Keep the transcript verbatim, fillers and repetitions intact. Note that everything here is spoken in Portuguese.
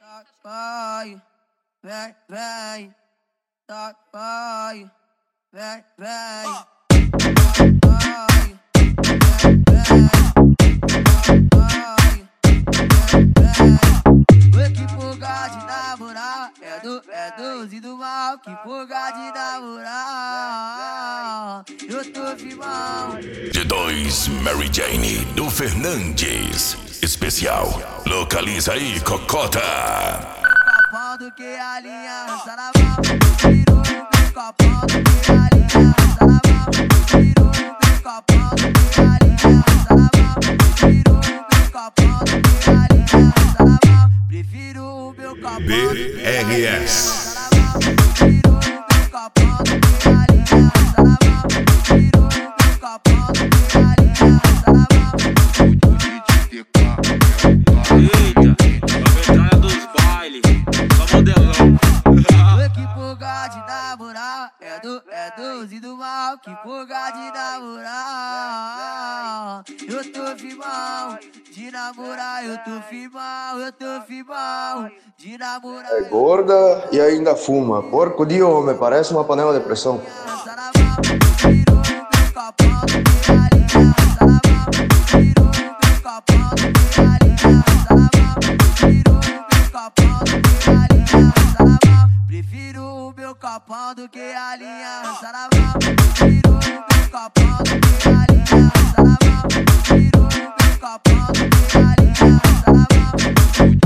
Vai, vem, vem, tá, vai, vem, vem, vai, vem, vem, vai, vem, vem. Que fuga de namorar é do, é doze do mal. Que fuga de namorar, eu tô firmão. De dois, Mary Jane do Fernandes. Especial, localiza aí, cocota. Copão do que a linha, lança na mão. Virou meu copão do que a linha, lança na mão. Virou meu copão do que a linha, lança na mão. Virou meu copão do que a linha, lança na mão. Prefiro o meu copão do que a linha, lança na mão. Virou meu copão do que a linha, lança na mão. Virou meu copão do que a linha, lança na mão. Eita, a metralha dos bailes, só modelão. Que fuga de namorar é do, é doze do mal. Que fuga de namorar, eu tô firmão. De namorar eu tô firmão, eu tô firmão. De namorar é gorda e ainda fuma. Porco de homem, parece uma panela de pressão. lança na mão. Virou meu copão do que a linha, lança na mão. Virou meu copão do que a linha, lança na mão. Virou meu copão do que a linha, lança na mão. Prefiro o meu copão do que a linha, lança na mão. Virou meu copão do que a linha, lança na mão. Virou meu copão do que a linha, lança na mão.